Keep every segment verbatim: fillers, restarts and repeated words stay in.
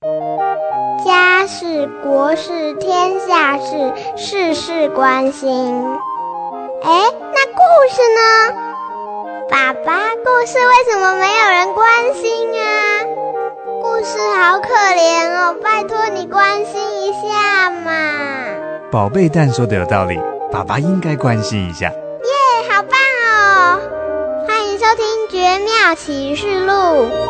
家事、国事、天下事，事事关心。哎，那故事呢？爸爸，故事为什么没有人关心啊？故事好可怜哦，拜托你关心一下嘛。 宝贝蛋说的有道理，爸爸应该关心一下。 耶，好棒哦！欢迎收听《绝妙启示录》。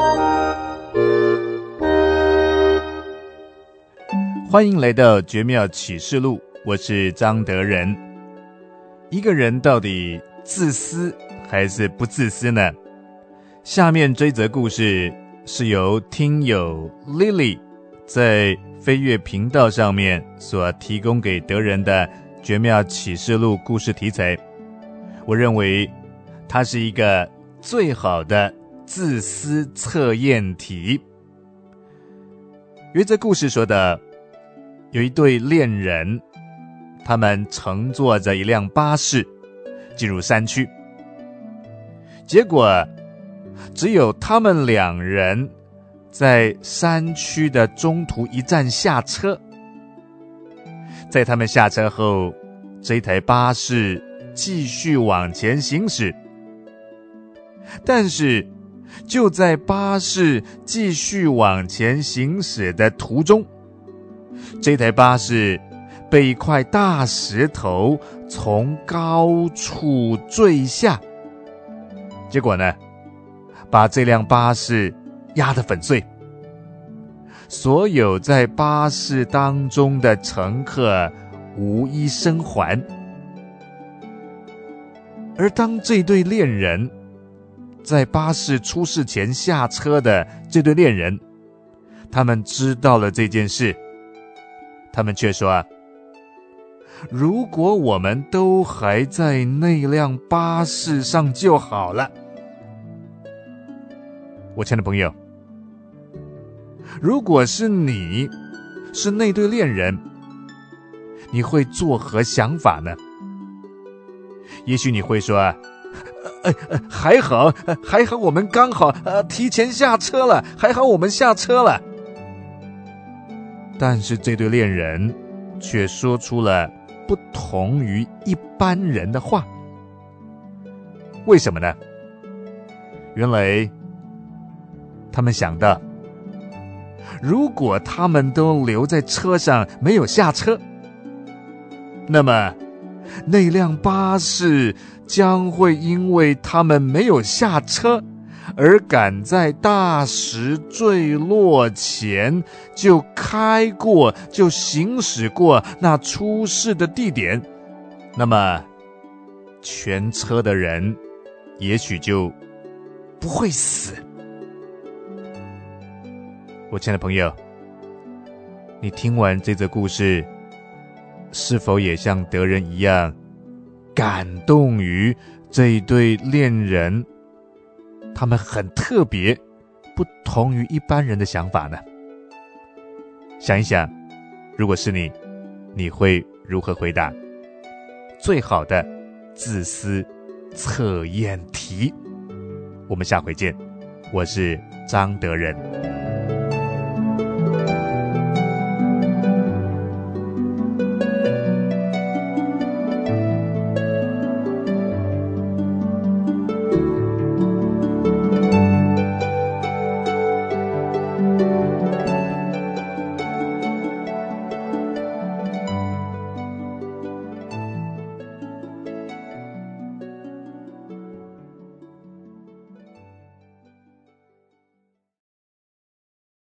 欢迎来到《绝妙启示录》，我是张德仁。一个人到底自私还是不自私呢？下面这则故事是由听友 Lily 在飞跃频道上面所提供给德仁的绝妙启示录故事题材。我认为它是一个最好的自私测验题。有一则故事说的，有一对恋人，他们乘坐着一辆巴士进入山区，结果只有他们两人在山区的中途一站下车。在他们下车后，这台巴士继续往前行驶，但是就在巴士继续往前行驶的途中，这台巴士被一块大石头从高处坠下，结果呢，把这辆巴士压得粉碎。所有在巴士当中的乘客无一生还。而当这对恋人在巴士出事前下车的这对恋人，他们知道了这件事，他们却说啊，如果我们都还在那辆巴士上就好了。我亲爱的朋友，如果是你是那对恋人，你会作何想法呢？也许你会说啊，呃呃，还好，呃还好我们刚好呃提前下车了，还好我们下车了。但是这对恋人却说出了不同于一般人的话。为什么呢？原来他们想到，如果他们都留在车上没有下车，那么那辆巴士将会因为他们没有下车而赶在大石坠落前就开过，就行驶过那出事的地点，那么全车的人也许就不会死。我亲爱的朋友，你听完这则故事，是否也像德仁一样感动于这一对恋人他们很特别，不同于一般人的想法呢？想一想，如果是你，你会如何回答？最好的自私测验题。我们下回见，我是张德仁。